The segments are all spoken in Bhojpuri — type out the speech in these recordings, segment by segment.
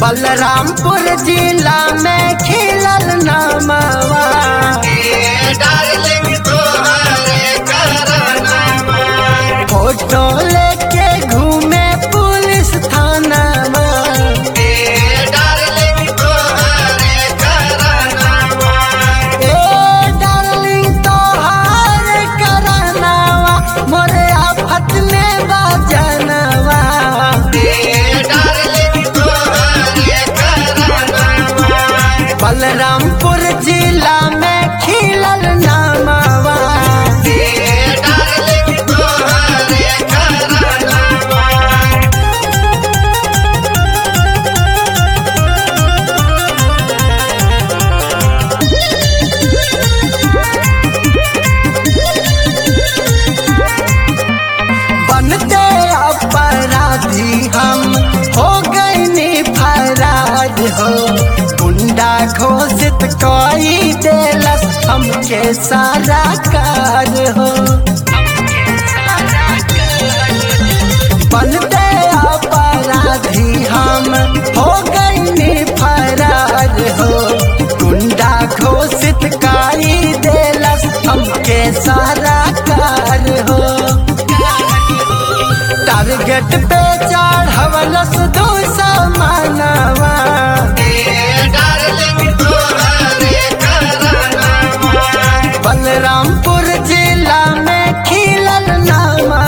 बलरामपुर जिला में खिलल नामवा फोटो लेके घूमे पुलिस थानावा ए डार्लिंग तोहार करनावा मोरे आफत में बजनवा बलरामपुर जिला में खिलल नामवा बनते अपराधी हम हो गए फरार हो गुंडा घोषित कोई देलस हमके सारा कार हो बनते अपराधी हम हो गए फरार हो गुंडा घोषित कोई देलस हमके सारा कार हो टारगेट पे चढ़वलस दो समानवा बलरामपुर जिला में खिलल नामवा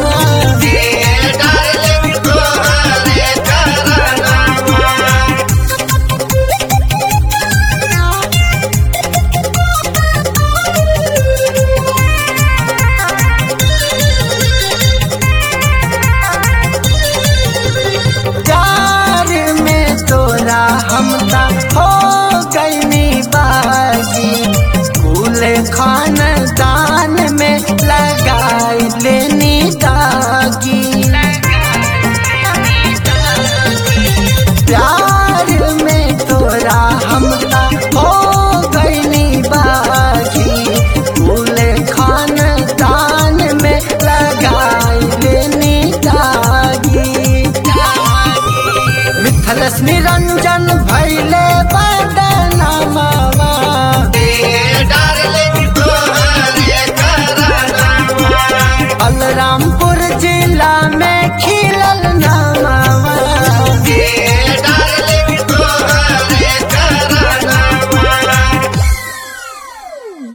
प्यार में तोरा हमदा हो गई बाजी फूले खानदान में लगाई लेनी दागी प्यार में तोरा हमदा हो गई बाजी फूले खानदान में लगाई लेनी दागी मिथलस निरंजन भैले बदनामवा बलरामपुर जिला में खिलल नामवा